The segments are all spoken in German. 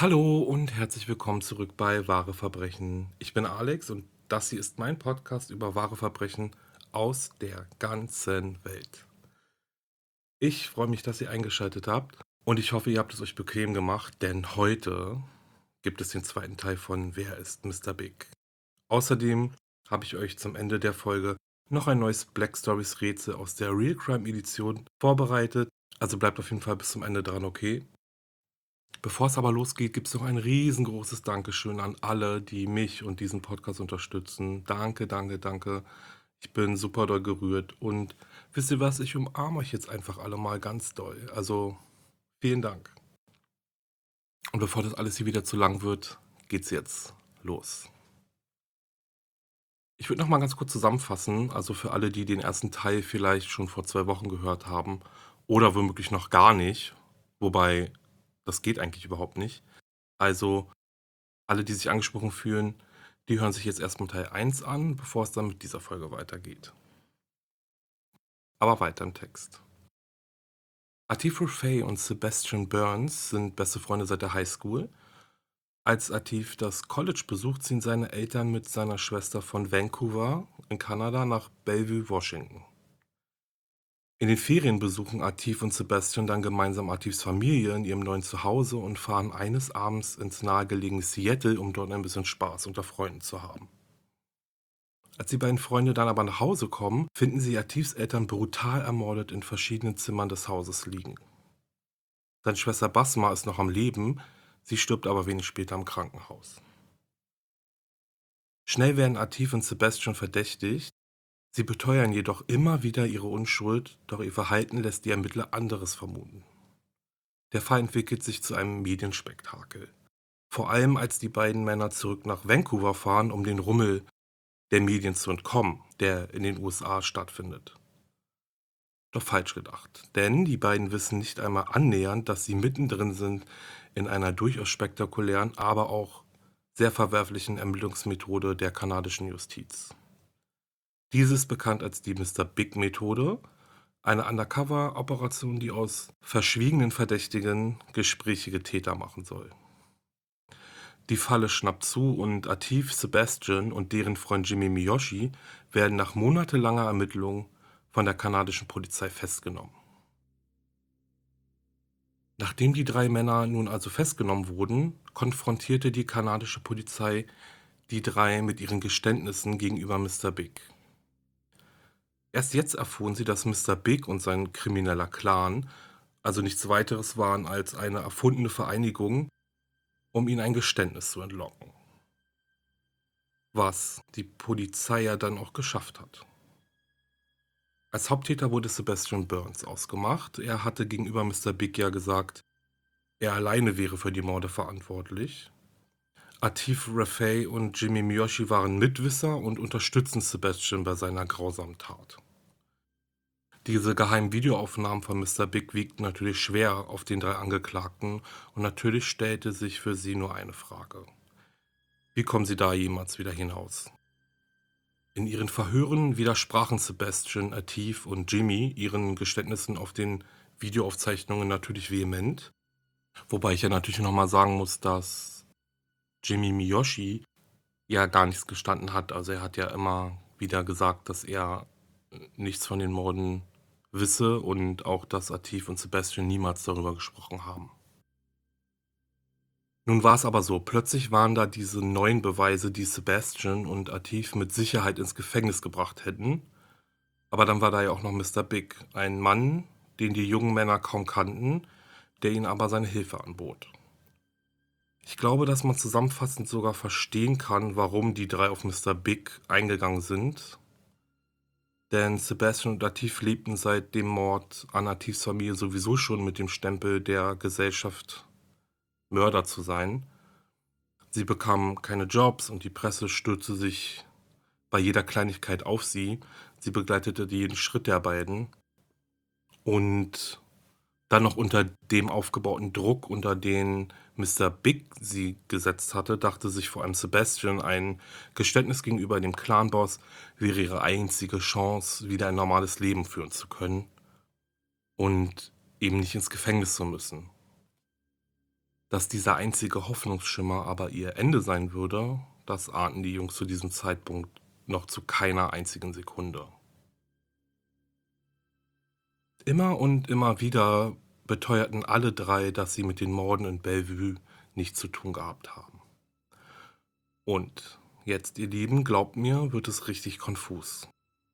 Hallo und herzlich willkommen zurück bei Wahre Verbrechen. Ich bin Alex und das hier ist mein Podcast über wahre Verbrechen aus der ganzen Welt. Ich freue mich, dass ihr eingeschaltet habt und ich hoffe, ihr habt es euch bequem gemacht, denn heute gibt es den zweiten Teil von Wer ist Mr. Big? Außerdem habe ich euch zum Ende der Folge noch ein neues Black Stories Rätsel aus der Real Crime Edition vorbereitet. Also bleibt auf jeden Fall bis zum Ende dran, okay? Bevor es aber losgeht, gibt es noch ein riesengroßes Dankeschön an alle, die mich und diesen Podcast unterstützen. Danke, danke, danke. Ich bin super doll gerührt und wisst ihr was, ich umarme euch jetzt einfach alle mal ganz doll. Also, vielen Dank. Und bevor das alles hier wieder zu lang wird, geht's jetzt los. Ich würde noch mal ganz kurz zusammenfassen, also für alle, die den ersten Teil vielleicht schon vor 2 Wochen gehört haben oder womöglich noch gar nicht, wobei das geht eigentlich überhaupt nicht. Also alle, die sich angesprochen fühlen, die hören sich jetzt erstmal Teil 1 an, bevor es dann mit dieser Folge weitergeht. Aber weiter im Text. Atif Rufai und Sebastian Burns sind beste Freunde seit der Highschool. Als Atif das College besucht, ziehen seine Eltern mit seiner Schwester von Vancouver in Kanada nach Bellevue, Washington. In den Ferien besuchen Atif und Sebastian dann gemeinsam Atifs Familie in ihrem neuen Zuhause und fahren eines Abends ins nahegelegene Seattle, um dort ein bisschen Spaß unter Freunden zu haben. Als die beiden Freunde dann aber nach Hause kommen, finden sie Atifs Eltern brutal ermordet in verschiedenen Zimmern des Hauses liegen. Seine Schwester Basma ist noch am Leben, sie stirbt aber wenig später im Krankenhaus. Schnell werden Atif und Sebastian verdächtigt, sie beteuern jedoch immer wieder ihre Unschuld, doch ihr Verhalten lässt die Ermittler anderes vermuten. Der Fall entwickelt sich zu einem Medienspektakel. Vor allem als die beiden Männer zurück nach Vancouver fahren, um den Rummel der Medien zu entkommen, der in den USA stattfindet. Doch falsch gedacht, denn die beiden wissen nicht einmal annähernd, dass sie mittendrin sind in einer durchaus spektakulären, aber auch sehr verwerflichen Ermittlungsmethode der kanadischen Justiz. Diese ist bekannt als die Mr. Big-Methode, eine Undercover-Operation, die aus verschwiegenen Verdächtigen gesprächige Täter machen soll. Die Falle schnappt zu und Atif, Sebastian und deren Freund Jimmy Miyoshi werden nach monatelanger Ermittlung von der kanadischen Polizei festgenommen. Nachdem die 3 Männer nun also festgenommen wurden, konfrontierte die kanadische Polizei die 3 mit ihren Geständnissen gegenüber Mr. Big. Erst jetzt erfuhren sie, dass Mr. Big und sein krimineller Clan also nichts weiteres waren als eine erfundene Vereinigung, um ihnen ein Geständnis zu entlocken. Was die Polizei ja dann auch geschafft hat. Als Haupttäter wurde Sebastian Burns ausgemacht. Er hatte gegenüber Mr. Big ja gesagt, er alleine wäre für die Morde verantwortlich. Atif Rafay und Jimmy Miyoshi waren Mitwisser und unterstützten Sebastian bei seiner grausamen Tat. Diese geheimen Videoaufnahmen von Mr. Big wiegten natürlich schwer auf den 3 Angeklagten und natürlich stellte sich für sie nur eine Frage. Wie kommen sie da jemals wieder hinaus? In ihren Verhören widersprachen Sebastian, Atif und Jimmy ihren Geständnissen auf den Videoaufzeichnungen natürlich vehement. Wobei ich ja natürlich nochmal sagen muss, dass Jimmy Miyoshi ja gar nichts gestanden hat. Also er hat ja immer wieder gesagt, dass er nichts von den Morden wisse und auch, dass Atif und Sebastian niemals darüber gesprochen haben. Nun war es aber so, plötzlich waren da diese neuen Beweise, die Sebastian und Atif mit Sicherheit ins Gefängnis gebracht hätten. Aber dann war da ja auch noch Mr. Big, ein Mann, den die jungen Männer kaum kannten, der ihnen aber seine Hilfe anbot. Ich glaube, dass man zusammenfassend sogar verstehen kann, warum die 3 auf Mr. Big eingegangen sind. Denn Sebastian und Atif lebten seit dem Mord an Atifs Familie sowieso schon mit dem Stempel der Gesellschaft, Mörder zu sein. Sie bekamen keine Jobs und die Presse stürzte sich bei jeder Kleinigkeit auf sie. Sie begleitete jeden Schritt der beiden. Und dann noch unter dem aufgebauten Druck, unter den Mr. Big sie gesetzt hatte, dachte sich vor allem Sebastian, ein Geständnis gegenüber dem Clanboss wäre ihre einzige Chance, wieder ein normales Leben führen zu können und eben nicht ins Gefängnis zu müssen. Dass dieser einzige Hoffnungsschimmer aber ihr Ende sein würde, das ahnten die Jungs zu diesem Zeitpunkt noch zu keiner einzigen Sekunde. Immer und immer wieder beteuerten alle drei, dass sie mit den Morden in Bellevue nichts zu tun gehabt haben. Und jetzt, ihr Lieben, glaubt mir, wird es richtig konfus.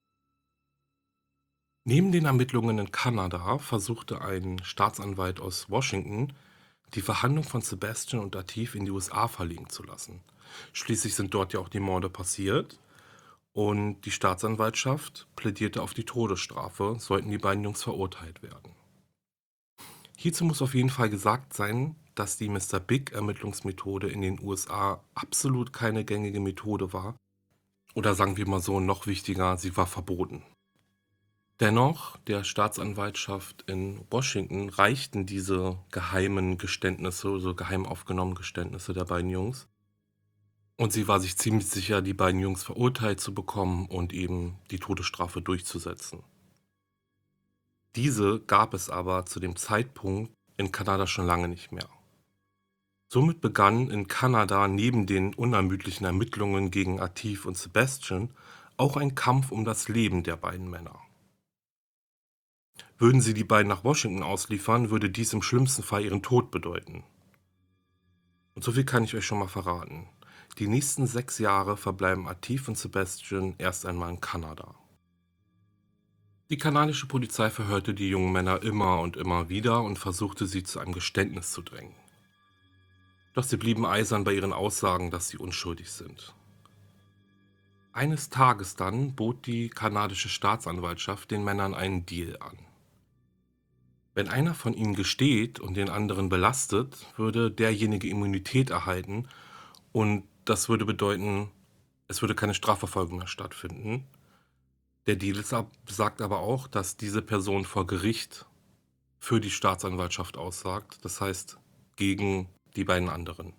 Neben den Ermittlungen in Kanada versuchte ein Staatsanwalt aus Washington, die Verhandlung von Sebastian und Latif in die USA verlegen zu lassen. Schließlich sind dort ja auch die Morde passiert und die Staatsanwaltschaft plädierte auf die Todesstrafe, sollten die beiden Jungs verurteilt werden. Hierzu muss auf jeden Fall gesagt sein, dass die Mr. Big Ermittlungsmethode in den USA absolut keine gängige Methode war. Oder sagen wir mal so, noch wichtiger, sie war verboten. Dennoch, der Staatsanwaltschaft in Washington reichten diese geheimen Geständnisse, so geheim aufgenommenen Geständnisse der beiden Jungs. Und sie war sich ziemlich sicher, die beiden Jungs verurteilt zu bekommen und eben die Todesstrafe durchzusetzen. Diese gab es aber zu dem Zeitpunkt in Kanada schon lange nicht mehr. Somit begann in Kanada neben den unermüdlichen Ermittlungen gegen Atif und Sebastian auch ein Kampf um das Leben der beiden Männer. Würden sie die beiden nach Washington ausliefern, würde dies im schlimmsten Fall ihren Tod bedeuten. Und so viel kann ich euch schon mal verraten. Die nächsten 6 Jahre verbleiben Atif und Sebastian erst einmal in Kanada. Die kanadische Polizei verhörte die jungen Männer immer und immer wieder und versuchte sie zu einem Geständnis zu drängen. Doch sie blieben eisern bei ihren Aussagen, dass sie unschuldig sind. Eines Tages dann bot die kanadische Staatsanwaltschaft den Männern einen Deal an. Wenn einer von ihnen gesteht und den anderen belastet, würde derjenige Immunität erhalten und das würde bedeuten, es würde keine Strafverfolgung mehr stattfinden. Der Deal sagt aber auch, dass diese Person vor Gericht für die Staatsanwaltschaft aussagt, das heißt gegen die beiden anderen.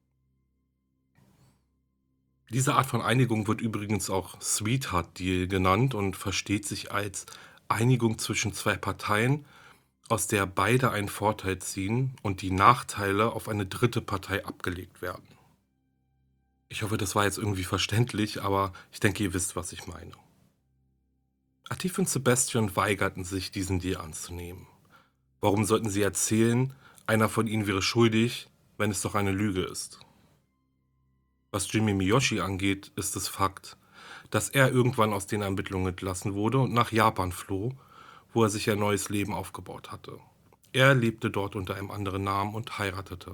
Diese Art von Einigung wird übrigens auch Sweetheart Deal genannt und versteht sich als Einigung zwischen zwei Parteien, aus der beide einen Vorteil ziehen und die Nachteile auf eine dritte Partei abgelegt werden. Ich hoffe, das war jetzt irgendwie verständlich, aber ich denke, ihr wisst, was ich meine. Atif und Sebastian weigerten sich, diesen Deal anzunehmen. Warum sollten sie erzählen, einer von ihnen wäre schuldig, wenn es doch eine Lüge ist? Was Jimmy Miyoshi angeht, ist es Fakt, dass er irgendwann aus den Ermittlungen entlassen wurde und nach Japan floh, wo er sich ein neues Leben aufgebaut hatte. Er lebte dort unter einem anderen Namen und heiratete.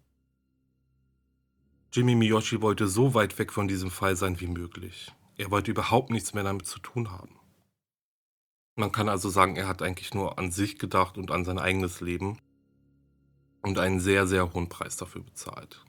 Jimmy Miyoshi wollte so weit weg von diesem Fall sein wie möglich. Er wollte überhaupt nichts mehr damit zu tun haben. Man kann also sagen, er hat eigentlich nur an sich gedacht und an sein eigenes Leben und einen sehr, sehr hohen Preis dafür bezahlt.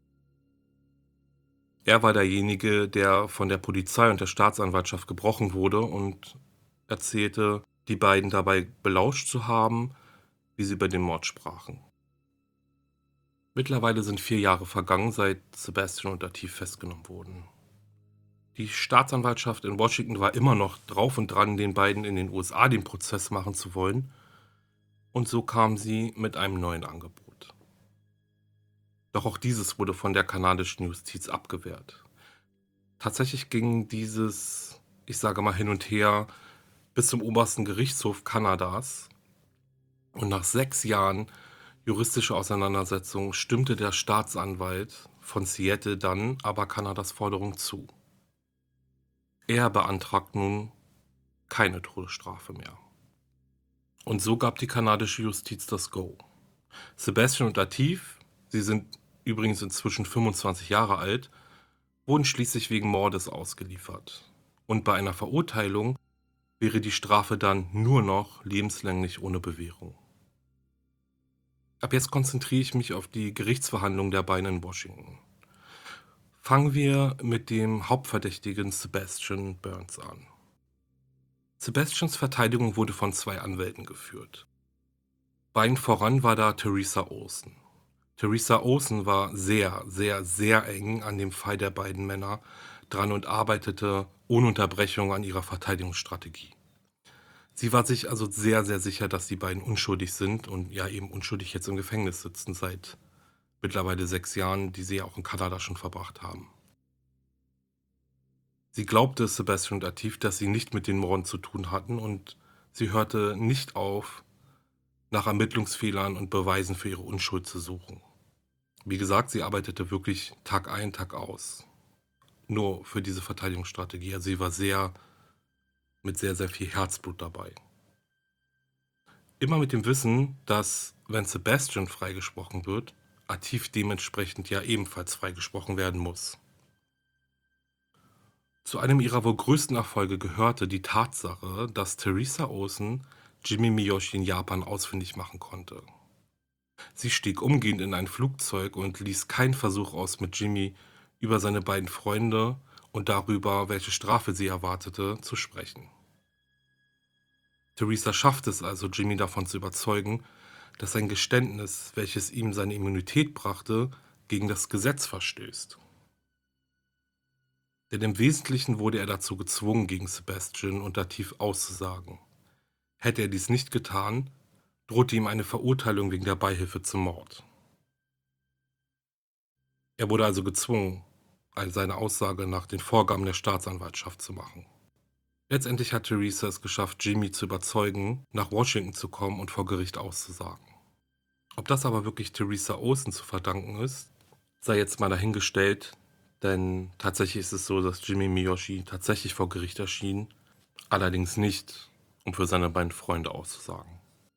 Er war derjenige, der von der Polizei und der Staatsanwaltschaft gebrochen wurde und erzählte, die beiden dabei belauscht zu haben, wie sie über den Mord sprachen. Mittlerweile sind 4 Jahre vergangen, seit Sebastian und Atif festgenommen wurden. Die Staatsanwaltschaft in Washington war immer noch drauf und dran, den beiden in den USA den Prozess machen zu wollen, und so kam sie mit einem neuen Angebot. Doch auch dieses wurde von der kanadischen Justiz abgewehrt. Tatsächlich ging dieses, ich sage mal, hin und her bis zum obersten Gerichtshof Kanadas. Und nach 6 Jahren juristischer Auseinandersetzung stimmte der Staatsanwalt von Seattle dann aber Kanadas Forderung zu. Er beantragt nun keine Todesstrafe mehr. Und so gab die kanadische Justiz das Go. Sebastian und Atif, sie sind übrigens inzwischen 25 Jahre alt, wurden schließlich wegen Mordes ausgeliefert. Und bei einer Verurteilung wäre die Strafe dann nur noch lebenslänglich ohne Bewährung. Ab jetzt konzentriere ich mich auf die Gerichtsverhandlung der beiden in Washington. Fangen wir mit dem Hauptverdächtigen Sebastian Burns an. Sebastians Verteidigung wurde von 2 Anwälten geführt. Beiden voran war da Teresa Olsen. Teresa Olsen war sehr, sehr, sehr eng an dem Fall der beiden Männer dran und arbeitete ohne Unterbrechung an ihrer Verteidigungsstrategie. Sie war sich also sehr, sehr sicher, dass die beiden unschuldig sind und ja eben unschuldig jetzt im Gefängnis sitzen seit mittlerweile 6 Jahren, die sie ja auch in Kanada schon verbracht haben. Sie glaubte Sebastian und Atif, dass sie nicht mit den Morden zu tun hatten, und sie hörte nicht auf, nach Ermittlungsfehlern und Beweisen für ihre Unschuld zu suchen. Wie gesagt, sie arbeitete wirklich Tag ein, Tag aus. Nur für diese Verteidigungsstrategie. Also sie war mit sehr, sehr viel Herzblut dabei. Immer mit dem Wissen, dass, wenn Sebastian freigesprochen wird, Atif dementsprechend ja ebenfalls freigesprochen werden muss. Zu einem ihrer wohl größten Erfolge gehörte die Tatsache, dass Teresa Olsen Jimmy Miyoshi in Japan ausfindig machen konnte. Sie stieg umgehend in ein Flugzeug und ließ keinen Versuch aus, mit Jimmy über seine beiden Freunde und darüber, welche Strafe sie erwartete, zu sprechen. Teresa schaffte es also, Jimmy davon zu überzeugen, dass sein Geständnis, welches ihm seine Immunität brachte, gegen das Gesetz verstößt. Denn im Wesentlichen wurde er dazu gezwungen, gegen Sebastian und Atif auszusagen. Hätte er dies nicht getan, drohte ihm eine Verurteilung wegen der Beihilfe zum Mord. Er wurde also gezwungen, seine Aussage nach den Vorgaben der Staatsanwaltschaft zu machen. Letztendlich hat Teresa es geschafft, Jimmy zu überzeugen, nach Washington zu kommen und vor Gericht auszusagen. Ob das aber wirklich Teresa Olsen zu verdanken ist, sei jetzt mal dahingestellt, denn tatsächlich ist es so, dass Jimmy Miyoshi tatsächlich vor Gericht erschien, allerdings nicht, um für seine beiden Freunde auszusagen.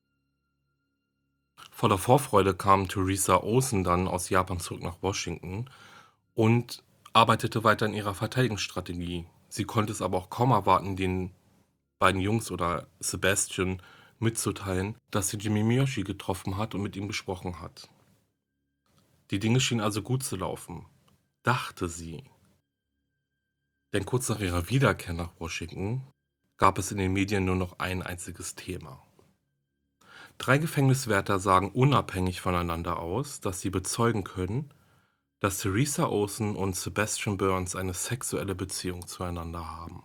Voller Vorfreude kam Teresa Olsen dann aus Japan zurück nach Washington und arbeitete weiter in ihrer Verteidigungsstrategie. Sie konnte es aber auch kaum erwarten, den beiden Jungs oder Sebastian mitzuteilen, dass sie Jimmy Miyoshi getroffen hat und mit ihm gesprochen hat. Die Dinge schienen also gut zu laufen, dachte sie. Denn kurz nach ihrer Wiederkehr nach Washington gab es in den Medien nur noch ein einziges Thema. 3 Gefängniswärter sagen unabhängig voneinander aus, dass sie bezeugen können, dass Teresa Olsen und Sebastian Burns eine sexuelle Beziehung zueinander haben.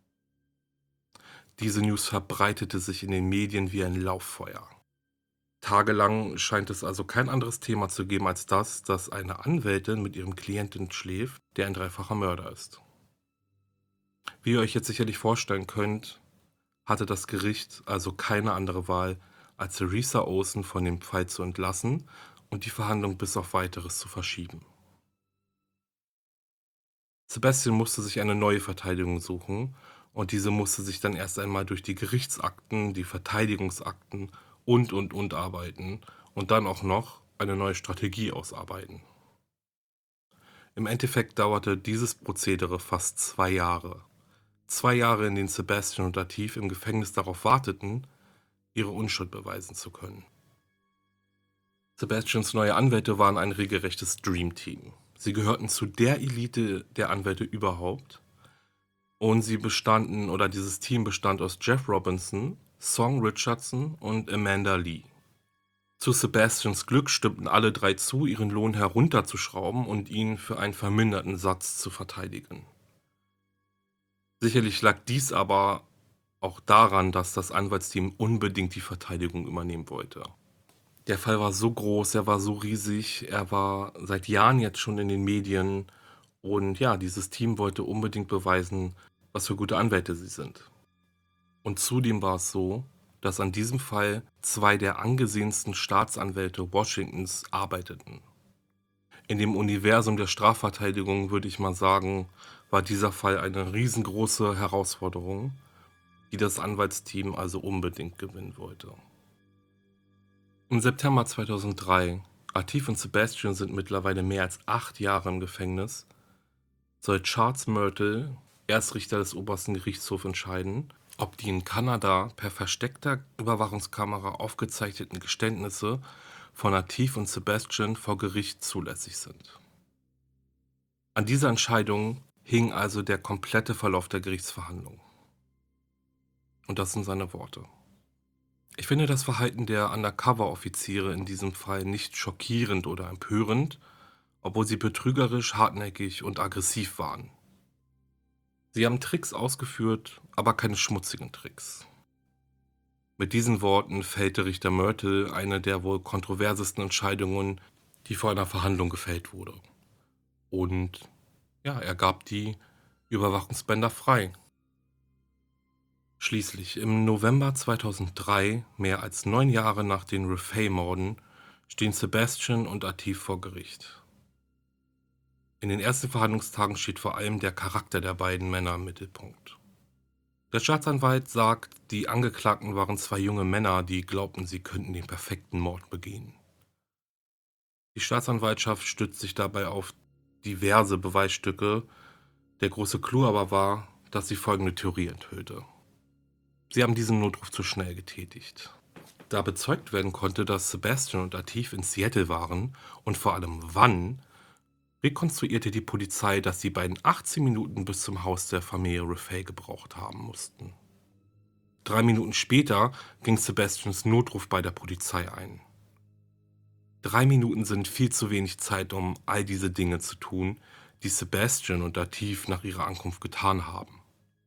Diese News verbreitete sich in den Medien wie ein Lauffeuer. Tagelang scheint es also kein anderes Thema zu geben als das, dass eine Anwältin mit ihrem Klienten schläft, der ein dreifacher Mörder ist. Wie ihr euch jetzt sicherlich vorstellen könnt, hatte das Gericht also keine andere Wahl, als Teresa Olsen von dem Fall zu entlassen und die Verhandlung bis auf Weiteres zu verschieben. Sebastian musste sich eine neue Verteidigung suchen, und diese musste sich dann erst einmal durch die Gerichtsakten, die Verteidigungsakten und arbeiten und dann auch noch eine neue Strategie ausarbeiten. Im Endeffekt dauerte dieses Prozedere fast 2 Jahre. 2 Jahre, in denen Sebastian und Atif im Gefängnis darauf warteten, ihre Unschuld beweisen zu können. Sebastians neue Anwälte waren ein regelrechtes Dreamteam. Sie gehörten zu der Elite der Anwälte überhaupt, und dieses Team bestand aus Jeff Robinson, Song Richardson und Amanda Lee. Zu Sebastians Glück stimmten alle 3 zu, ihren Lohn herunterzuschrauben und ihn für einen verminderten Satz zu verteidigen. Sicherlich lag dies aber auch daran, dass das Anwaltsteam unbedingt die Verteidigung übernehmen wollte. Der Fall war so groß, er war so riesig, er war seit Jahren jetzt schon in den Medien, und ja, dieses Team wollte unbedingt beweisen, was für gute Anwälte sie sind. Und zudem war es so, dass an diesem Fall 2 der angesehensten Staatsanwälte Washingtons arbeiteten. In dem Universum der Strafverteidigung, würde ich mal sagen, war dieser Fall eine riesengroße Herausforderung, die das Anwaltsteam also unbedingt gewinnen wollte. Im September 2003, Atif und Sebastian sind mittlerweile mehr als 8 Jahre im Gefängnis, soll Charles Myrtle, Erstrichter des obersten Gerichtshofs, entscheiden, ob die in Kanada per versteckter Überwachungskamera aufgezeichneten Geständnisse von Atif und Sebastian vor Gericht zulässig sind. An dieser Entscheidung hing also der komplette Verlauf der Gerichtsverhandlung. Und das sind seine Worte. Ich finde das Verhalten der Undercover-Offiziere in diesem Fall nicht schockierend oder empörend, obwohl sie betrügerisch, hartnäckig und aggressiv waren. Sie haben Tricks ausgeführt, aber keine schmutzigen Tricks. Mit diesen Worten fällte Richter Myrtle eine der wohl kontroversesten Entscheidungen, die vor einer Verhandlung gefällt wurde. Und ja, er gab die Überwachungsbänder frei. Schließlich im November 2003, mehr als 9 Jahre nach den Raffaele-Morden, stehen Sebastian und Atif vor Gericht. In den ersten Verhandlungstagen steht vor allem der Charakter der beiden Männer im Mittelpunkt. Der Staatsanwalt sagt, die Angeklagten waren 2 junge Männer, die glaubten, sie könnten den perfekten Mord begehen. Die Staatsanwaltschaft stützt sich dabei auf diverse Beweisstücke. Der große Clou aber war, dass sie folgende Theorie enthüllte. Sie haben diesen Notruf zu schnell getätigt. Da bezeugt werden konnte, dass Sebastian und Atif in Seattle waren und vor allem wann, rekonstruierte die Polizei, dass die beiden 18 Minuten bis zum Haus der Familie Raffaele gebraucht haben mussten. 3 Minuten später ging Sebastians Notruf bei der Polizei ein. 3 Minuten sind viel zu wenig Zeit, um all diese Dinge zu tun, die Sebastian und Atif nach ihrer Ankunft getan haben.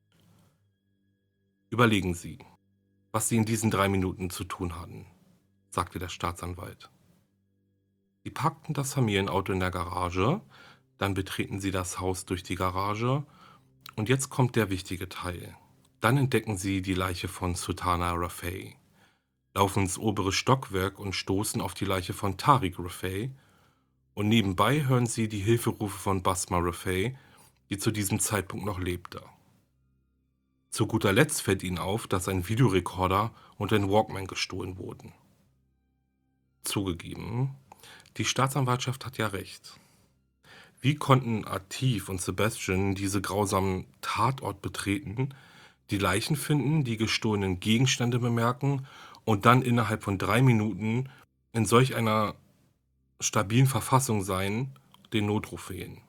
Überlegen Sie, was Sie in diesen 3 Minuten zu tun hatten, sagte der Staatsanwalt. Sie parkten das Familienauto in der Garage, dann betreten Sie das Haus durch die Garage und jetzt kommt der wichtige Teil. Dann entdecken Sie die Leiche von Sultana Raffaele, laufen ins obere Stockwerk und stoßen auf die Leiche von Tariq Raffaele und nebenbei hören Sie die Hilferufe von Basma Raffaele, die zu diesem Zeitpunkt noch lebte. Zu guter Letzt fällt Ihnen auf, dass ein Videorekorder und ein Walkman gestohlen wurden. Zugegeben, die Staatsanwaltschaft hat ja recht. Wie konnten Atif und Sebastian diese grausamen Tatort betreten, die Leichen finden, die gestohlenen Gegenstände bemerken und dann innerhalb von 3 Minuten in solch einer stabilen Verfassung sein, den Notruf wählen?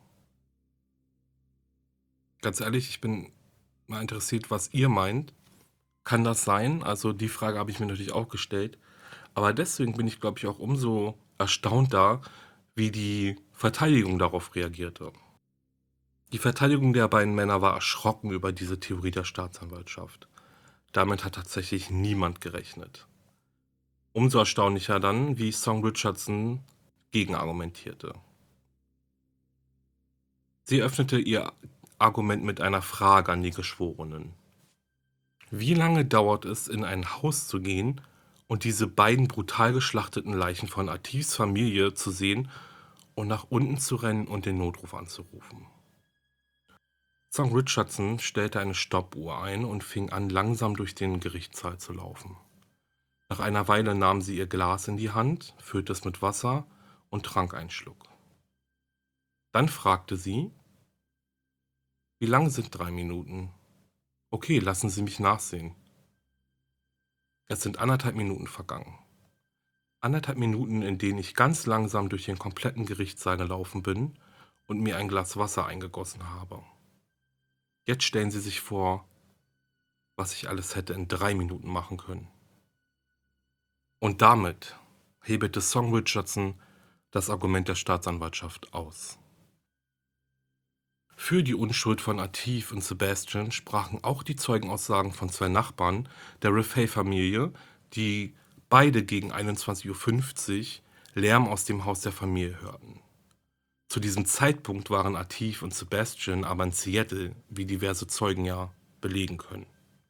Ganz ehrlich, ich bin mal interessiert, was ihr meint. Kann das sein? Also die Frage habe ich mir natürlich auch gestellt. Aber deswegen bin ich, glaube ich, auch umso erstaunter, wie die Verteidigung darauf reagierte. Die Verteidigung der beiden Männer war erschrocken über diese Theorie der Staatsanwaltschaft. Damit hat tatsächlich niemand gerechnet. Umso erstaunlicher dann, wie Song Richardson gegenargumentierte. Sie öffnete ihr Argument mit einer Frage an die Geschworenen. Wie lange dauert es, in ein Haus zu gehen und diese beiden brutal geschlachteten Leichen von Atifs Familie zu sehen und nach unten zu rennen und den Notruf anzurufen? Song Richardson stellte eine Stoppuhr ein und fing an, langsam durch den Gerichtssaal zu laufen. Nach einer Weile nahm sie ihr Glas in die Hand, füllte es mit Wasser und trank einen Schluck. Dann fragte sie: Wie lang sind 3 Minuten? Okay, lassen Sie mich nachsehen. Es sind 1,5 Minuten vergangen. 1,5 Minuten, in denen ich ganz langsam durch den kompletten Gerichtssaal gelaufen bin und mir ein Glas Wasser eingegossen habe. Jetzt stellen Sie sich vor, was ich alles hätte in 3 Minuten machen können. Und damit hebelte Song Richardson das Argument der Staatsanwaltschaft aus. Für die Unschuld von Atif und Sebastian sprachen auch die Zeugenaussagen von 2 Nachbarn der Raffaele-Familie, die beide gegen 21:50 Uhr Lärm aus dem Haus der Familie hörten. Zu diesem Zeitpunkt waren Atif und Sebastian aber in Seattle, wie diverse Zeugen ja belegen können.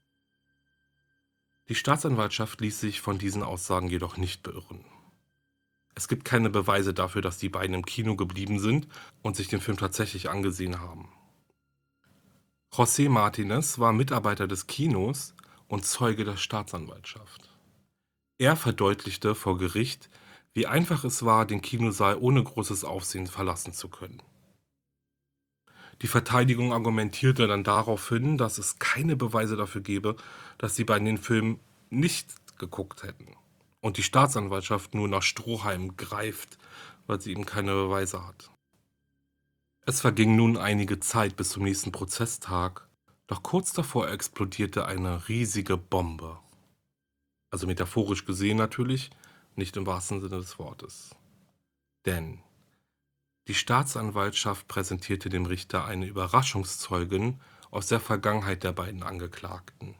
Die Staatsanwaltschaft ließ sich von diesen Aussagen jedoch nicht beirren. Es gibt keine Beweise dafür, dass die beiden im Kino geblieben sind und sich den Film tatsächlich angesehen haben. José Martinez war Mitarbeiter des Kinos und Zeuge der Staatsanwaltschaft. Er verdeutlichte vor Gericht, wie einfach es war, den Kinosaal ohne großes Aufsehen verlassen zu können. Die Verteidigung argumentierte dann darauf hin, dass es keine Beweise dafür gebe, dass die beiden den Film nicht geguckt hätten und die Staatsanwaltschaft nur nach Strohhalmen greift, weil sie eben keine Beweise hat. Es verging nun einige Zeit bis zum nächsten Prozesstag, doch kurz davor explodierte eine riesige Bombe. Also metaphorisch gesehen natürlich, nicht im wahrsten Sinne des Wortes. Denn die Staatsanwaltschaft präsentierte dem Richter eine Überraschungszeugin aus der Vergangenheit der beiden Angeklagten.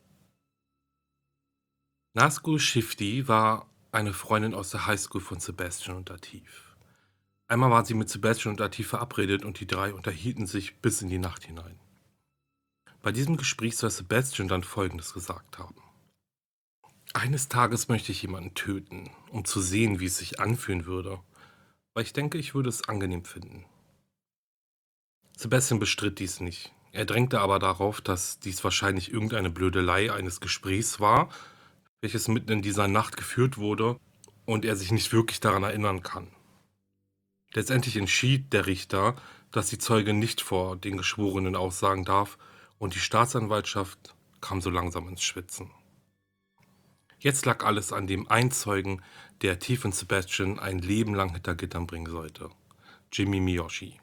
Nazgul Shifty war eine Freundin aus der Highschool von Sebastian und Atif. Einmal war sie mit Sebastian und Atif verabredet und die drei unterhielten sich bis in die Nacht hinein. Bei diesem Gespräch soll Sebastian dann Folgendes gesagt haben: Eines Tages möchte ich jemanden töten, um zu sehen, wie es sich anfühlen würde, weil ich denke, ich würde es angenehm finden. Sebastian bestritt dies nicht. Er drängte aber darauf, dass dies wahrscheinlich irgendeine Blödelei eines Gesprächs war, welches mitten in dieser Nacht geführt wurde und er sich nicht wirklich daran erinnern kann. Letztendlich entschied der Richter, dass die Zeugin nicht vor den Geschworenen aussagen darf und die Staatsanwaltschaft kam so langsam ins Schwitzen. Jetzt lag alles an dem einen Zeugen, der Tief und Sebastian ein Leben lang hinter Gittern bringen sollte: Jimmy Miyoshi.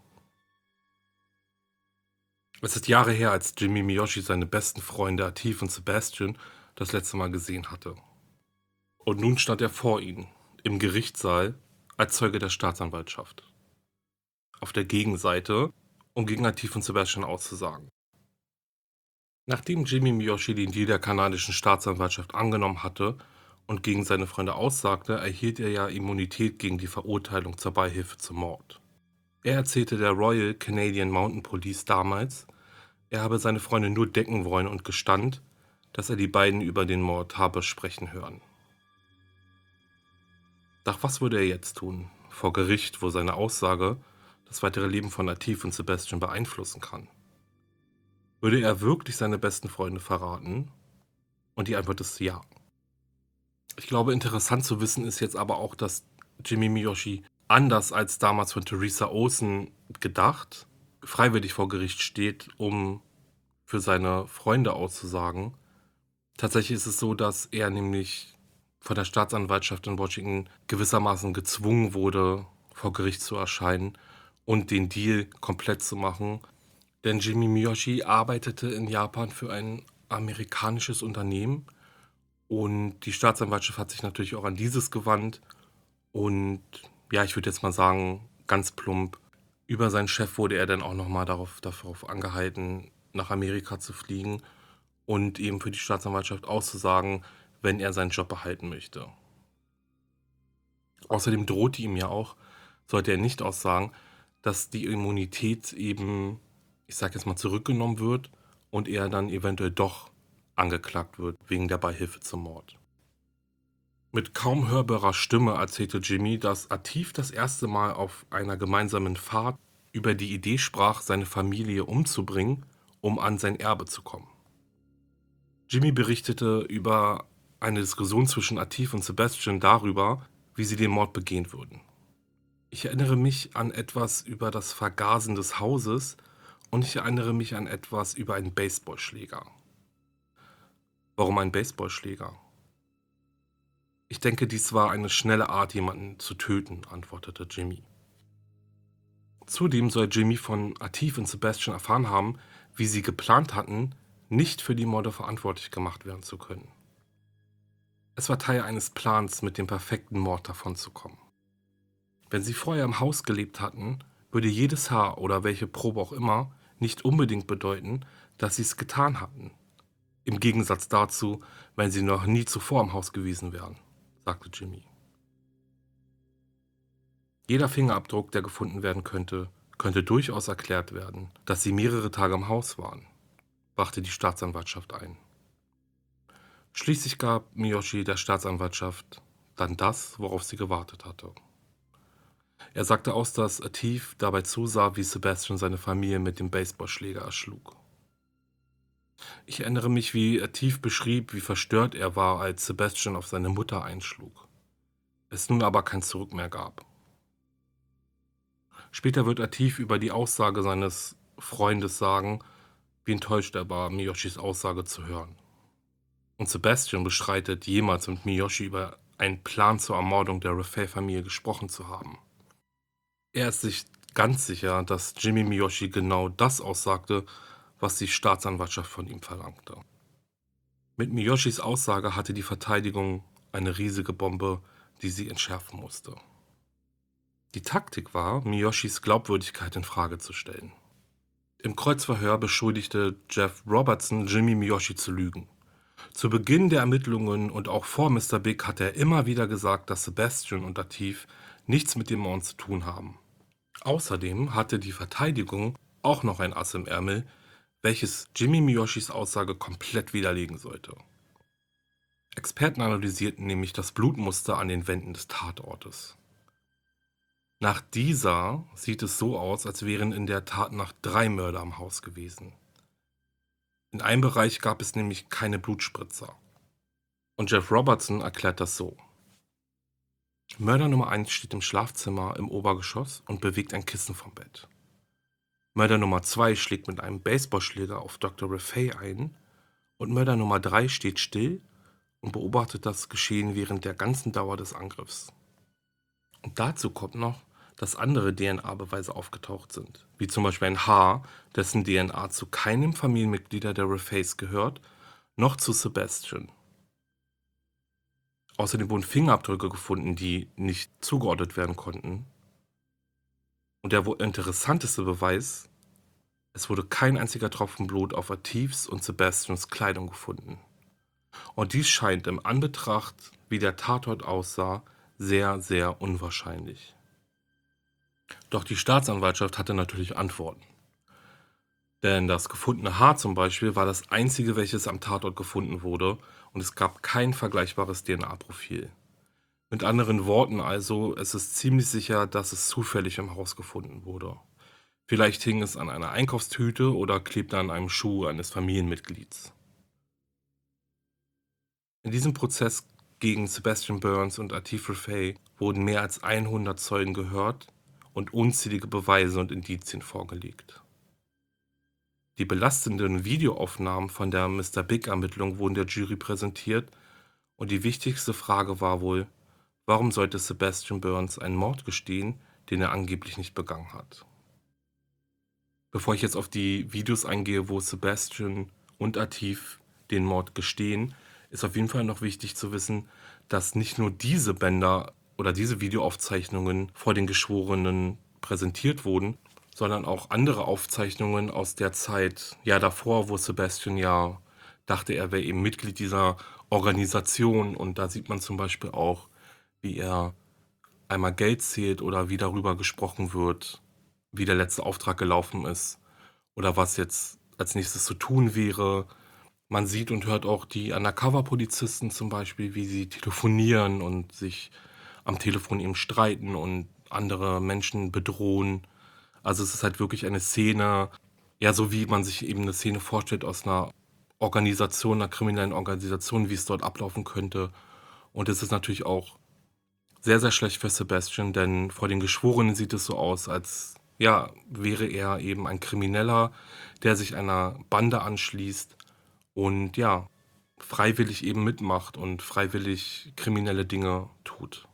Es ist Jahre her, als Jimmy Miyoshi seine besten Freunde Atif und Sebastian das letzte Mal gesehen hatte. Und nun stand er vor ihnen, im Gerichtssaal, als Zeuge der Staatsanwaltschaft. Auf der Gegenseite, um gegen Atif und Sebastian auszusagen. Nachdem Jimmy Miyoshi den Deal der kanadischen Staatsanwaltschaft angenommen hatte und gegen seine Freunde aussagte, erhielt er ja Immunität gegen die Verurteilung zur Beihilfe zum Mord. Er erzählte der Royal Canadian Mounted Police damals, er habe seine Freunde nur decken wollen und gestand, dass er die beiden über den Mord habe sprechen hören. Doch was würde er jetzt tun, vor Gericht, wo seine Aussage das weitere Leben von Atif und Sebastian beeinflussen kann? Würde er wirklich seine besten Freunde verraten? Und die Antwort ist ja. Ich glaube, interessant zu wissen ist jetzt aber auch, dass Jimmy Miyoshi, anders als damals von Teresa Olsen gedacht, freiwillig vor Gericht steht, um für seine Freunde auszusagen. Tatsächlich ist es so, dass er nämlich von der Staatsanwaltschaft in Washington gewissermaßen gezwungen wurde, vor Gericht zu erscheinen und den Deal komplett zu machen. Denn Jimmy Miyoshi arbeitete in Japan für ein amerikanisches Unternehmen und die Staatsanwaltschaft hat sich natürlich auch an dieses gewandt und ja, ich würde jetzt mal sagen, ganz plump, über seinen Chef wurde er dann auch nochmal darauf angehalten, nach Amerika zu fliegen und eben für die Staatsanwaltschaft auszusagen, wenn er seinen Job behalten möchte. Außerdem drohte ihm ja auch, sollte er nicht aussagen, dass die Immunität eben, ich sage jetzt mal, zurückgenommen wird und er dann eventuell doch angeklagt wird wegen der Beihilfe zum Mord. Mit kaum hörbarer Stimme erzählte Jimmy, dass Atif das erste Mal auf einer gemeinsamen Fahrt über die Idee sprach, seine Familie umzubringen, um an sein Erbe zu kommen. Jimmy berichtete über eine Diskussion zwischen Atif und Sebastian darüber, wie sie den Mord begehen würden. Ich erinnere mich an etwas über das Vergasen des Hauses und ich erinnere mich an etwas über einen Baseballschläger. Warum ein Baseballschläger? Ich denke, dies war eine schnelle Art, jemanden zu töten, antwortete Jimmy. Zudem soll Jimmy von Atif und Sebastian erfahren haben, wie sie geplant hatten, nicht für die Morde verantwortlich gemacht werden zu können. Es war Teil eines Plans, mit dem perfekten Mord davonzukommen. Wenn sie vorher im Haus gelebt hatten, würde jedes Haar oder welche Probe auch immer nicht unbedingt bedeuten, dass sie es getan hatten. Im Gegensatz dazu, wenn sie noch nie zuvor im Haus gewesen wären, sagte Jimmy. Jeder Fingerabdruck, der gefunden werden könnte, könnte durchaus erklärt werden, dass sie mehrere Tage im Haus waren, brachte die Staatsanwaltschaft ein. Schließlich gab Miyoshi der Staatsanwaltschaft dann das, worauf sie gewartet hatte. Er sagte aus, dass Atif dabei zusah, wie Sebastian seine Familie mit dem Baseballschläger erschlug. Ich erinnere mich, wie Atif beschrieb, wie verstört er war, als Sebastian auf seine Mutter einschlug. Es nun aber kein Zurück mehr gab. Später wird Atif über die Aussage seines Freundes sagen, wie enttäuscht er war, Miyoshis Aussage zu hören. Und Sebastian bestreitet, jemals mit Miyoshi über einen Plan zur Ermordung der Raffaele-Familie gesprochen zu haben. Er ist sich ganz sicher, dass Jimmy Miyoshi genau das aussagte, was die Staatsanwaltschaft von ihm verlangte. Mit Miyoshis Aussage hatte die Verteidigung eine riesige Bombe, die sie entschärfen musste. Die Taktik war, Miyoshis Glaubwürdigkeit in Frage zu stellen. Im Kreuzverhör beschuldigte Jeff Robertson Jimmy Miyoshi zu lügen. Zu Beginn der Ermittlungen und auch vor Mr. Big hat er immer wieder gesagt, dass Sebastian und Atif nichts mit dem Mord zu tun haben. Außerdem hatte die Verteidigung auch noch ein Ass im Ärmel, welches Jimmy Miyoshis Aussage komplett widerlegen sollte. Experten analysierten nämlich das Blutmuster an den Wänden des Tatortes. Nach dieser sieht es so aus, als wären in der Tatnacht 3 Mörder am Haus gewesen. In einem Bereich gab es nämlich keine Blutspritzer. Und Jeff Robertson erklärt das so. Mörder Nummer 1 steht im Schlafzimmer im Obergeschoss und bewegt ein Kissen vom Bett. Mörder Nummer 2 schlägt mit einem Baseballschläger auf Dr. Rafay ein und Mörder Nummer 3 steht still und beobachtet das Geschehen während der ganzen Dauer des Angriffs. Und dazu kommt noch, dass andere DNA-Beweise aufgetaucht sind, wie zum Beispiel ein Haar, dessen DNA zu keinem Familienmitglied der Rafays gehört, noch zu Sebastian. Außerdem wurden Fingerabdrücke gefunden, die nicht zugeordnet werden konnten. Und der wohl interessanteste Beweis: Es wurde kein einziger Tropfen Blut auf Atifs und Sebastians Kleidung gefunden. Und dies scheint im Anbetracht, wie der Tatort aussah, sehr, sehr unwahrscheinlich. Doch die Staatsanwaltschaft hatte natürlich Antworten. Denn das gefundene Haar zum Beispiel war das einzige, welches am Tatort gefunden wurde, und es gab kein vergleichbares DNA-Profil. Mit anderen Worten also, es ist ziemlich sicher, dass es zufällig im Haus gefunden wurde. Vielleicht hing es an einer Einkaufstüte oder klebte an einem Schuh eines Familienmitglieds. In diesem Prozess gegen Sebastian Burns und Atif Rafay wurden mehr als 100 Zeugen gehört und unzählige Beweise und Indizien vorgelegt. Die belastenden Videoaufnahmen von der Mr. Big-Ermittlung wurden der Jury präsentiert und die wichtigste Frage war wohl: Warum sollte Sebastian Burns einen Mord gestehen, den er angeblich nicht begangen hat? Bevor ich jetzt auf die Videos eingehe, wo Sebastian und Atif den Mord gestehen, ist auf jeden Fall noch wichtig zu wissen, dass nicht nur diese Bänder oder diese Videoaufzeichnungen vor den Geschworenen präsentiert wurden, sondern auch andere Aufzeichnungen aus der Zeit, ja davor, wo Sebastian ja dachte, er wäre eben Mitglied dieser Organisation. Und da sieht man zum Beispiel auch, wie er einmal Geld zählt oder wie darüber gesprochen wird, wie der letzte Auftrag gelaufen ist oder was jetzt als nächstes zu tun wäre. Man sieht und hört auch die Undercover-Polizisten zum Beispiel, wie sie telefonieren und sich am Telefon eben streiten und andere Menschen bedrohen. Also es ist halt wirklich eine Szene, ja, so wie man sich eben eine Szene vorstellt aus einer Organisation, einer kriminellen Organisation, wie es dort ablaufen könnte. Und es ist natürlich auch sehr, sehr schlecht für Sebastian, denn vor den Geschworenen sieht es so aus, als ja, wäre er eben ein Krimineller, der sich einer Bande anschließt und ja, freiwillig eben mitmacht und freiwillig kriminelle Dinge tut.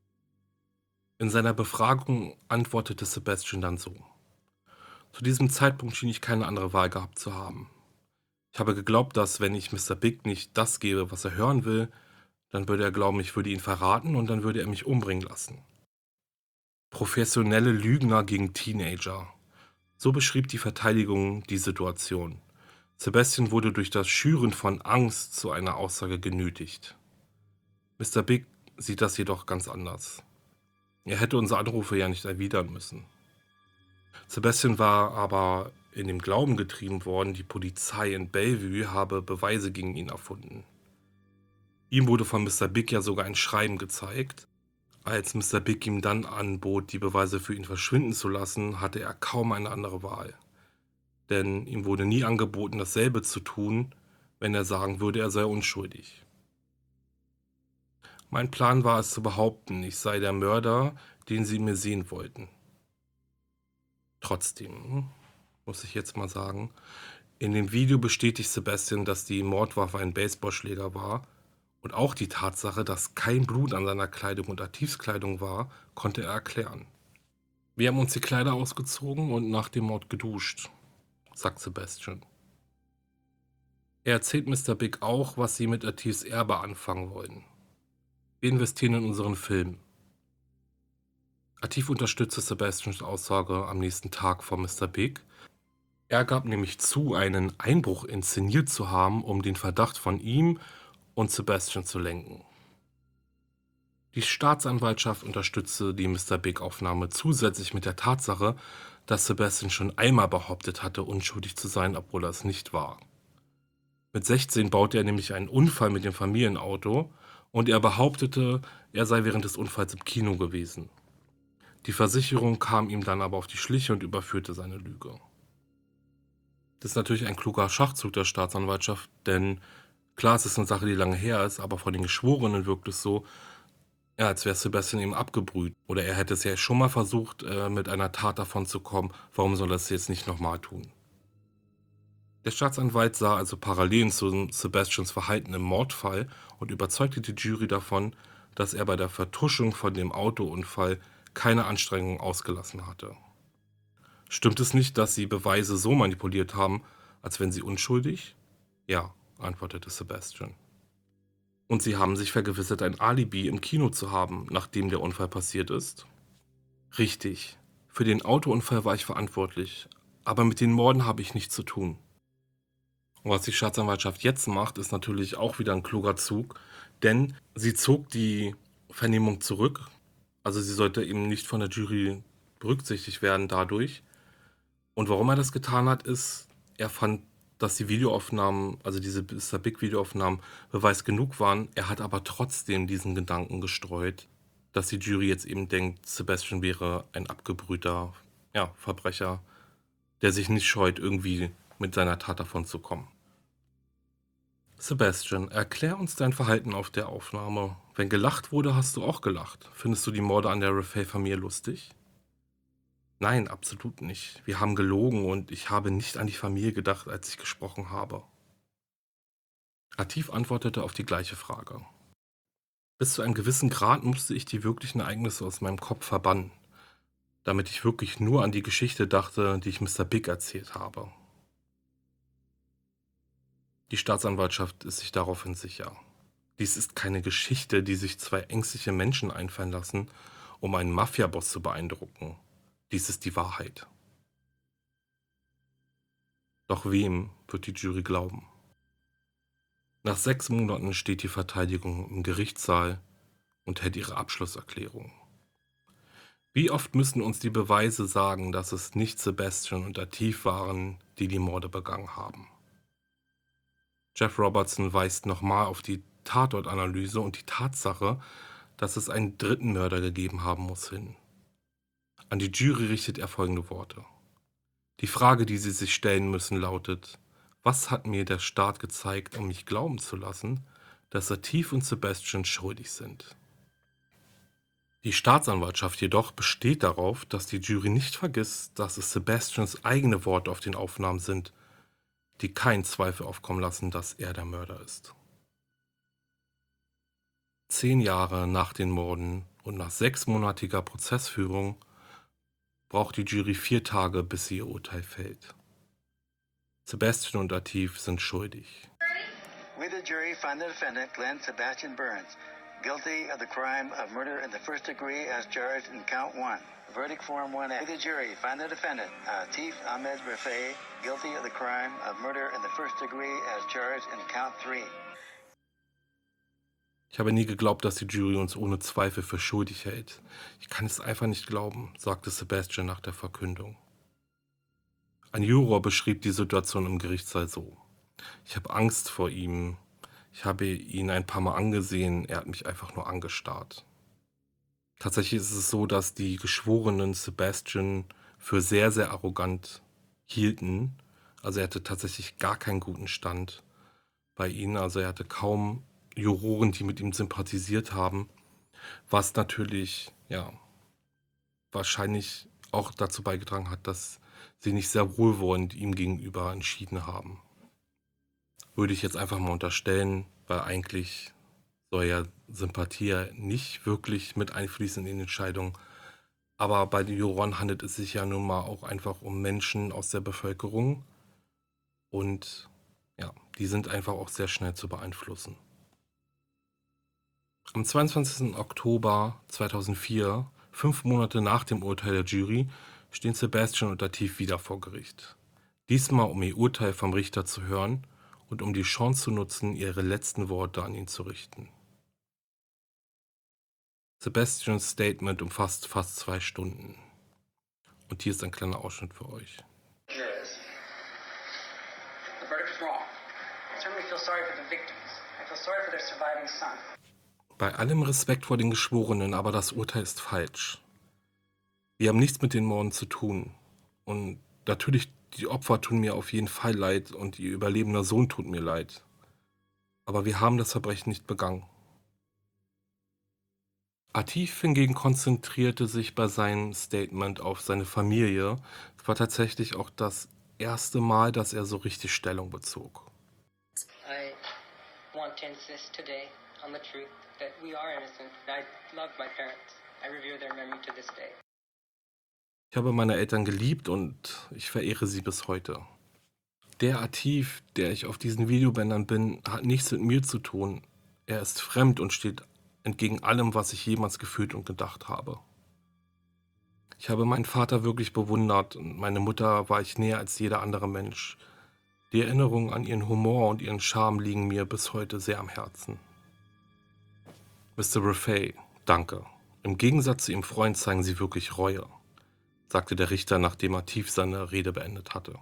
In seiner Befragung antwortete Sebastian dann so: Zu diesem Zeitpunkt schien ich keine andere Wahl gehabt zu haben. Ich habe geglaubt, dass, wenn ich Mr. Big nicht das gebe, was er hören will, dann würde er glauben, ich würde ihn verraten und dann würde er mich umbringen lassen. Professionelle Lügner gegen Teenager. So beschrieb die Verteidigung die Situation. Sebastian wurde durch das Schüren von Angst zu einer Aussage genötigt. Mr. Big sieht das jedoch ganz anders. Er hätte unsere Anrufe ja nicht erwidern müssen. Sebastian war aber in dem Glauben getrieben worden, die Polizei in Bellevue habe Beweise gegen ihn erfunden. Ihm wurde von Mr. Big ja sogar ein Schreiben gezeigt. Als Mr. Big ihm dann anbot, die Beweise für ihn verschwinden zu lassen, hatte er kaum eine andere Wahl. Denn ihm wurde nie angeboten, dasselbe zu tun, wenn er sagen würde, er sei unschuldig. Mein Plan war es zu behaupten, ich sei der Mörder, den sie mir sehen wollten. Trotzdem, muss ich jetzt mal sagen, in dem Video bestätigt Sebastian, dass die Mordwaffe ein Baseballschläger war, und auch die Tatsache, dass kein Blut an seiner Kleidung und Atifs-Kleidung war, konnte er erklären. Wir haben uns die Kleider ausgezogen und nach dem Mord geduscht, sagt Sebastian. Er erzählt Mr. Big auch, was sie mit Atifs Erbe anfangen wollen. Wir investieren in unseren Film. Atif unterstützte Sebastians Aussage am nächsten Tag von Mr. Big. Er gab nämlich zu, einen Einbruch inszeniert zu haben, um den Verdacht von ihm und Sebastian zu lenken. Die Staatsanwaltschaft unterstützte die Mr. Big-Aufnahme zusätzlich mit der Tatsache, dass Sebastian schon einmal behauptet hatte, unschuldig zu sein, obwohl er es nicht war. Mit 16 baute er nämlich einen Unfall mit dem Familienauto und er behauptete, er sei während des Unfalls im Kino gewesen. Die Versicherung kam ihm dann aber auf die Schliche und überführte seine Lüge. Das ist natürlich ein kluger Schachzug der Staatsanwaltschaft, denn klar, es ist eine Sache, die lange her ist, aber von den Geschworenen wirkt es so, ja, als wäre Sebastian eben abgebrüht. Oder er hätte es ja schon mal versucht, mit einer Tat davonzukommen. Warum soll er es jetzt nicht nochmal tun? Der Staatsanwalt sah also Parallelen zu Sebastians Verhalten im Mordfall und überzeugte die Jury davon, dass er bei der Vertuschung von dem Autounfall keine Anstrengungen ausgelassen hatte. Stimmt es nicht, dass Sie Beweise so manipuliert haben, als wenn Sie unschuldig? Ja, antwortete Sebastian. Und Sie haben sich vergewissert, ein Alibi im Kino zu haben, nachdem der Unfall passiert ist? Richtig. Für den Autounfall war ich verantwortlich, aber mit den Morden habe ich nichts zu tun. Und was die Staatsanwaltschaft jetzt macht, ist natürlich auch wieder ein kluger Zug, denn sie zog die Vernehmung zurück. Also sie sollte eben nicht von der Jury berücksichtigt werden dadurch. Und warum er das getan hat, ist, er fand, dass die Videoaufnahmen, also diese Mr. Big Videoaufnahmen, Beweis genug waren. Er hat aber trotzdem diesen Gedanken gestreut, dass die Jury jetzt eben denkt, Sebastian wäre ein abgebrühter, ja, Verbrecher, der sich nicht scheut, irgendwie mit seiner Tat davonzukommen. Sebastian, erklär uns dein Verhalten auf der Aufnahme. Wenn gelacht wurde, hast du auch gelacht. Findest du die Morde an der Raffaele-Familie lustig? Nein, absolut nicht. Wir haben gelogen und ich habe nicht an die Familie gedacht, als ich gesprochen habe. Atif antwortete auf die gleiche Frage. Bis zu einem gewissen Grad musste ich die wirklichen Ereignisse aus meinem Kopf verbannen, damit ich wirklich nur an die Geschichte dachte, die ich Mr. Big erzählt habe. Die Staatsanwaltschaft ist sich daraufhin sicher. Dies ist keine Geschichte, die sich zwei ängstliche Menschen einfallen lassen, um einen Mafiaboss zu beeindrucken. Dies ist die Wahrheit. Doch wem wird die Jury glauben? Nach 6 Monaten steht die Verteidigung im Gerichtssaal und hält ihre Abschlusserklärung. Wie oft müssen uns die Beweise sagen, dass es nicht Sebastian und Atif waren, die die Morde begangen haben? Jeff Robertson weist nochmal auf die Tatortanalyse und die Tatsache, dass es einen dritten Mörder gegeben haben muss, hin. An die Jury richtet er folgende Worte. Die Frage, die Sie sich stellen müssen, lautet: Was hat mir der Staat gezeigt, um mich glauben zu lassen, dass Atif und Sebastian schuldig sind? Die Staatsanwaltschaft jedoch besteht darauf, dass die Jury nicht vergisst, dass es Sebastians eigene Worte auf den Aufnahmen sind, die keinen Zweifel aufkommen lassen, dass er der Mörder ist. 10 Jahre nach den Morden und nach 6-monatiger Prozessführung braucht die Jury 4 Tage, bis sie ihr Urteil fällt. Sebastian und Atif sind schuldig. We, the jury, find the defendant, Glenn Sebastian Burns, guilty of the crime of murder in the first degree as charged in count 1. Verdict Form 1A. We, the jury, find the defendant, Atif Ahmed Rafay, guilty of the crime of murder in the first degree as charged in count 3. Ich habe nie geglaubt, dass die Jury uns ohne Zweifel für schuldig hält. Ich kann es einfach nicht glauben, sagte Sebastian nach der Verkündung. Ein Juror beschrieb die Situation im Gerichtssaal so. Ich habe Angst vor ihm. Ich habe ihn ein paar Mal angesehen. Er hat mich einfach nur angestarrt. Tatsächlich ist es so, dass die Geschworenen Sebastian für sehr, sehr arrogant hielten. Also er hatte tatsächlich gar keinen guten Stand bei ihnen. Also er hatte kaum Juroren, die mit ihm sympathisiert haben, was natürlich, ja, wahrscheinlich auch dazu beigetragen hat, dass sie nicht sehr wohlwollend ihm gegenüber entschieden haben. Würde ich jetzt einfach mal unterstellen, weil eigentlich soll ja Sympathie ja nicht wirklich mit einfließen in die Entscheidung. Aber bei den Juroren handelt es sich ja nun mal auch einfach um Menschen aus der Bevölkerung und ja, die sind einfach auch sehr schnell zu beeinflussen. Am 22. Oktober 2004, 5 Monate nach dem Urteil der Jury, stehen Sebastian und Atif wieder vor Gericht. Diesmal, um ihr Urteil vom Richter zu hören und um die Chance zu nutzen, ihre letzten Worte an ihn zu richten. Sebastians Statement umfasst fast 2 Stunden. Und hier ist ein kleiner Ausschnitt für euch. Jurors, the verdict is wrong. I certainly feel sorry for the victims. I feel sorry for their surviving son. Bei allem Respekt vor den Geschworenen, aber das Urteil ist falsch. Wir haben nichts mit den Morden zu tun. Und natürlich, die Opfer tun mir auf jeden Fall leid und ihr überlebender Sohn tut mir leid. Aber wir haben das Verbrechen nicht begangen. Atif hingegen konzentrierte sich bei seinem Statement auf seine Familie. Es war tatsächlich auch das erste Mal, dass er so richtig Stellung bezog. I want to insist today on the truth that we are innocent. I love my parents. I revere their memory to this day. Ich habe meine Eltern geliebt und ich verehre sie bis heute. Der Atif, der ich auf diesen Videobändern bin, hat nichts mit mir zu tun. Er ist fremd und steht entgegen allem, was ich jemals gefühlt und gedacht habe. Ich habe meinen Vater wirklich bewundert und meine Mutter war ich näher als jeder andere Mensch. Die Erinnerungen an ihren Humor und ihren Charme liegen mir bis heute sehr am Herzen. Mr. Raffaele, danke. Im Gegensatz zu Ihrem Freund zeigen Sie wirklich Reue, sagte der Richter, nachdem Atif seine Rede beendet hatte.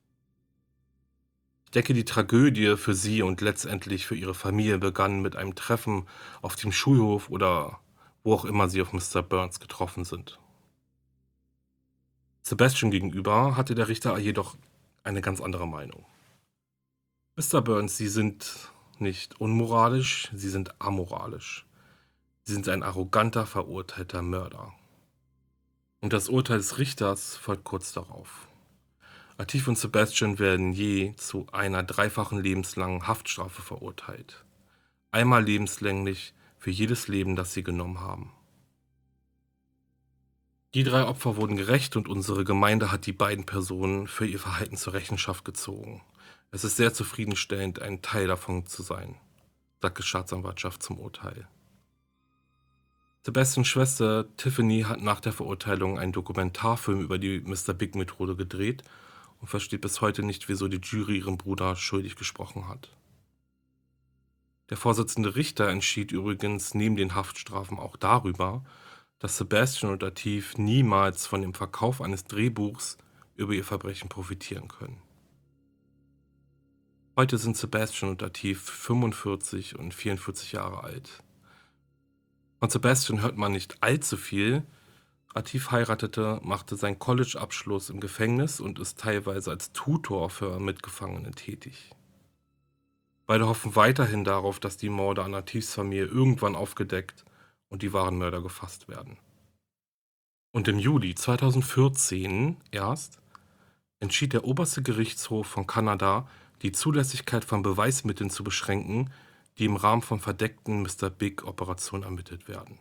Ich denke, die Tragödie für sie und letztendlich für ihre Familie begann mit einem Treffen auf dem Schulhof oder wo auch immer sie auf Mr. Burns getroffen sind. Sebastian gegenüber hatte der Richter jedoch eine ganz andere Meinung. Mr. Burns, Sie sind nicht unmoralisch, Sie sind amoralisch. Sie sind ein arroganter, verurteilter Mörder. Und das Urteil des Richters folgt kurz darauf. Atif und Sebastian werden je zu einer 3-fachen lebenslangen Haftstrafe verurteilt. Einmal lebenslänglich für jedes Leben, das sie genommen haben. Die 3 Opfer wurden gerächt und unsere Gemeinde hat die beiden Personen für ihr Verhalten zur Rechenschaft gezogen. Es ist sehr zufriedenstellend, ein Teil davon zu sein, sagt die Staatsanwaltschaft zum Urteil. Sebastians Schwester Tiffany hat nach der Verurteilung einen Dokumentarfilm über die Mr. Big-Methode gedreht und versteht bis heute nicht, wieso die Jury ihren Bruder schuldig gesprochen hat. Der Vorsitzende Richter entschied übrigens neben den Haftstrafen auch darüber, dass Sebastian und Atif niemals von dem Verkauf eines Drehbuchs über ihr Verbrechen profitieren können. Heute sind Sebastian und Atif 45 und 44 Jahre alt. Von Sebastian hört man nicht allzu viel. Atif heiratete, machte seinen College-Abschluss im Gefängnis und ist teilweise als Tutor für Mitgefangene tätig. Beide hoffen weiterhin darauf, dass die Morde an Atifs Familie irgendwann aufgedeckt und die wahren Mörder gefasst werden. Und im Juli 2014 erst entschied der oberste Gerichtshof von Kanada, die Zulässigkeit von Beweismitteln zu beschränken, die im Rahmen von verdeckten Mr. Big-Operationen ermittelt werden.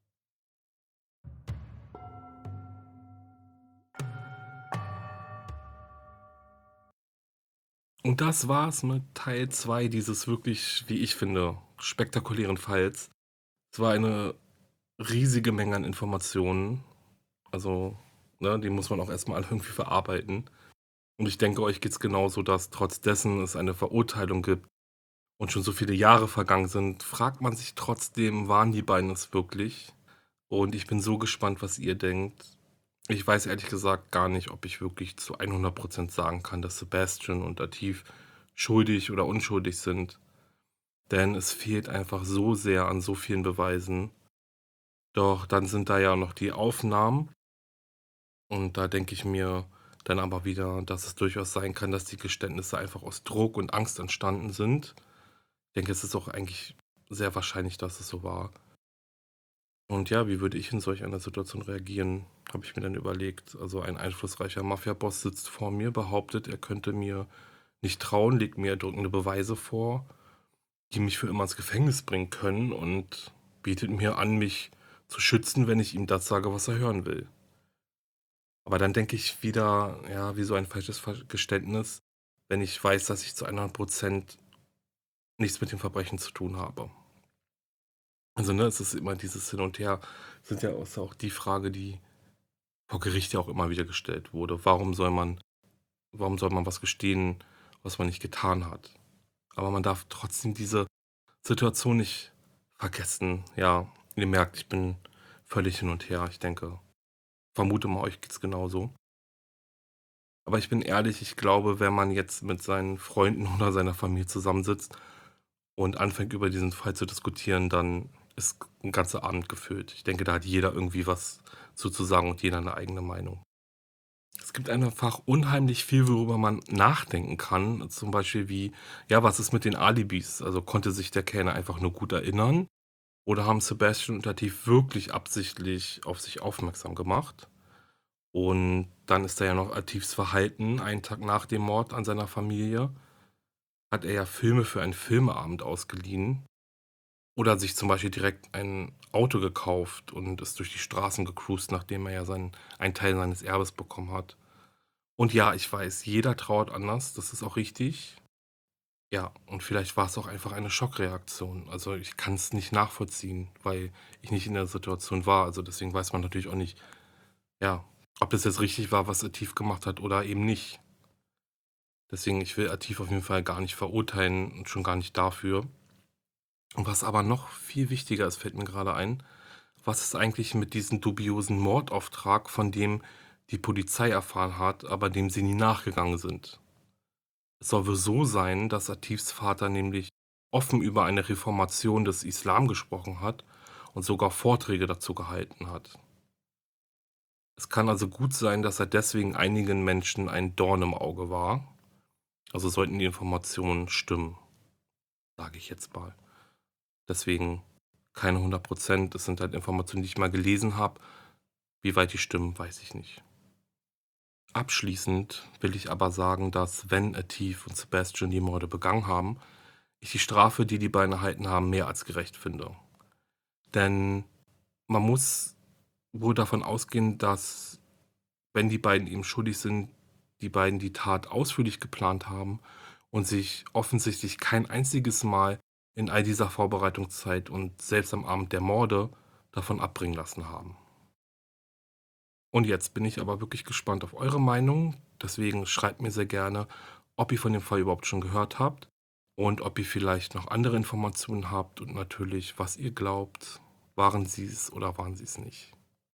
Und das war's mit Teil 2 dieses wirklich, wie ich finde, spektakulären Falls. Es war eine riesige Menge an Informationen. Also, ne, die muss man auch erstmal alle irgendwie verarbeiten. Und ich denke, euch geht's genauso, dass trotz dessen es eine Verurteilung gibt und schon so viele Jahre vergangen sind, fragt man sich trotzdem, waren die beiden es wirklich? Und ich bin so gespannt, was ihr denkt. Ich weiß ehrlich gesagt gar nicht, ob ich wirklich zu 100% sagen kann, dass Sebastian und Atif schuldig oder unschuldig sind. Denn es fehlt einfach so sehr an so vielen Beweisen. Doch dann sind da ja noch die Aufnahmen. Und da denke ich mir dann aber wieder, dass es durchaus sein kann, dass die Geständnisse einfach aus Druck und Angst entstanden sind. Ich denke, es ist auch eigentlich sehr wahrscheinlich, dass es so war. Und ja, wie würde ich in solch einer Situation reagieren, habe ich mir dann überlegt. Also ein einflussreicher Mafia-Boss sitzt vor mir, behauptet, er könnte mir nicht trauen, legt mir erdrückende Beweise vor, die mich für immer ins Gefängnis bringen können und bietet mir an, mich zu schützen, wenn ich ihm das sage, was er hören will. Aber dann denke ich wieder, ja, wie so ein falsches Geständnis, wenn ich weiß, dass ich zu 100% nichts mit dem Verbrechen zu tun habe. Also, ne, es ist immer dieses Hin und Her. Sind ja auch die Frage, die vor Gericht ja auch immer wieder gestellt wurde. Warum soll man was gestehen, was man nicht getan hat? Aber man darf trotzdem diese Situation nicht vergessen. Ja, ihr merkt, ich bin völlig hin und her. Ich vermute mal, euch geht's genauso. Aber ich bin ehrlich, ich glaube, wenn man jetzt mit seinen Freunden oder seiner Familie zusammensitzt und anfängt, über diesen Fall zu diskutieren, dann ist 'n ganzer Abend gefüllt. Ich denke, da hat jeder irgendwie was zu sagen und jeder eine eigene Meinung. Es gibt einfach unheimlich viel, worüber man nachdenken kann. Zum Beispiel wie, ja, was ist mit den Alibis? Also, konnte sich der Kellner einfach nur gut erinnern oder haben Sebastian und Lateef wirklich absichtlich auf sich aufmerksam gemacht? Und dann ist da ja noch Lateefs Verhalten einen Tag nach dem Mord an seiner Familie. Hat er ja Filme für einen Filmeabend ausgeliehen oder sich zum Beispiel direkt ein Auto gekauft und ist durch die Straßen gecruised, nachdem er ja einen Teil seines Erbes bekommen hat. Und ja, ich weiß, jeder trauert anders, das ist auch richtig. Ja, und vielleicht war es auch einfach eine Schockreaktion. Also, ich kann es nicht nachvollziehen, weil ich nicht in der Situation war. Also, deswegen weiß man natürlich auch nicht, ja, ob das jetzt richtig war, was Atif gemacht hat oder eben nicht. Deswegen, ich will Atif auf jeden Fall gar nicht verurteilen und schon gar nicht dafür. Und was aber noch viel wichtiger ist, fällt mir gerade ein, was ist eigentlich mit diesem dubiosen Mordauftrag, von dem die Polizei erfahren hat, aber dem sie nie nachgegangen sind? Es soll wohl so sein, dass Atifs Vater nämlich offen über eine Reformation des Islam gesprochen hat und sogar Vorträge dazu gehalten hat. Es kann also gut sein, dass er deswegen einigen Menschen ein Dorn im Auge war. Also sollten die Informationen stimmen, sage ich jetzt mal. Deswegen keine 100%. Es sind halt Informationen, die ich mal gelesen habe. Wie weit die stimmen, weiß ich nicht. Abschließend will ich aber sagen, dass, wenn Atif und Sebastian die Morde begangen haben, ich die Strafe, die die beiden erhalten haben, mehr als gerecht finde. Denn man muss wohl davon ausgehen, dass, wenn die beiden eben schuldig sind, die beiden die Tat ausführlich geplant haben und sich offensichtlich kein einziges Mal in all dieser Vorbereitungszeit und selbst am Abend der Morde davon abbringen lassen haben. Und jetzt bin ich aber wirklich gespannt auf eure Meinung. Deswegen schreibt mir sehr gerne, ob ihr von dem Fall überhaupt schon gehört habt und ob ihr vielleicht noch andere Informationen habt und natürlich, was ihr glaubt. Waren sie es oder waren sie es nicht?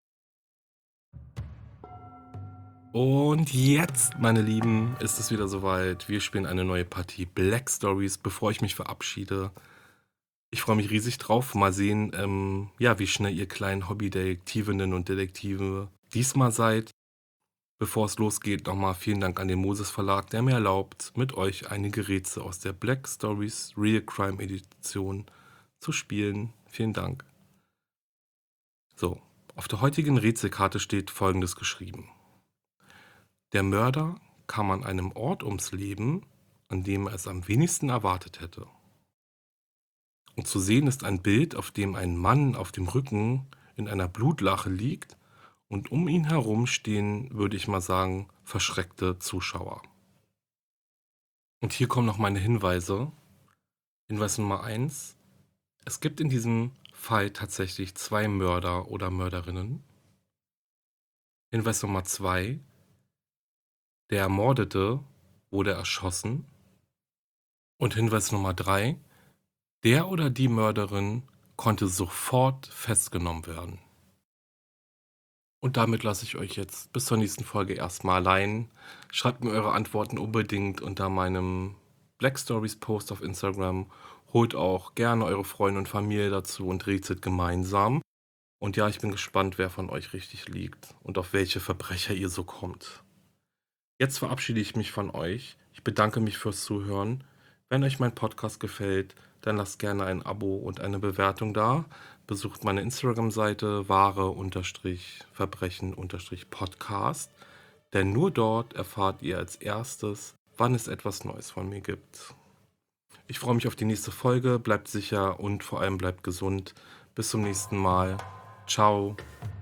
Und jetzt, meine Lieben, ist es wieder soweit. Wir spielen eine neue Partie Black Stories, bevor ich mich verabschiede. Ich freue mich riesig drauf. Mal sehen, ja, wie schnell ihr kleinen Hobbydetektivinnen und Detektive diesmal seid. Bevor es losgeht, nochmal vielen Dank an den Moses Verlag, der mir erlaubt, mit euch einige Rätsel aus der Black Stories Real Crime Edition zu spielen. Vielen Dank. So, auf der heutigen Rätselkarte steht Folgendes geschrieben. Der Mörder kam an einem Ort ums Leben, an dem er es am wenigsten erwartet hätte. Und zu sehen ist ein Bild, auf dem ein Mann auf dem Rücken in einer Blutlache liegt und um ihn herum stehen, würde ich mal sagen, verschreckte Zuschauer. Und hier kommen noch meine Hinweise. Hinweis Nummer 1. Es gibt in diesem Fall tatsächlich 2 Mörder oder Mörderinnen. Hinweis Nummer 2. Der Ermordete wurde erschossen. Und Hinweis Nummer 3. Der oder die Mörderin konnte sofort festgenommen werden. Und damit lasse ich euch jetzt bis zur nächsten Folge erstmal allein. Schreibt mir eure Antworten unbedingt unter meinem Black Stories Post auf Instagram. Holt auch gerne eure Freunde und Familie dazu und rätselt gemeinsam. Und ja, ich bin gespannt, wer von euch richtig liegt und auf welche Verbrecher ihr so kommt. Jetzt verabschiede ich mich von euch. Ich bedanke mich fürs Zuhören. Wenn euch mein Podcast gefällt, dann lasst gerne ein Abo und eine Bewertung da. Besucht meine Instagram-Seite wahre-verbrechen-podcast, denn nur dort erfahrt ihr als erstes, wann es etwas Neues von mir gibt. Ich freue mich auf die nächste Folge, bleibt sicher und vor allem bleibt gesund. Bis zum nächsten Mal. Ciao.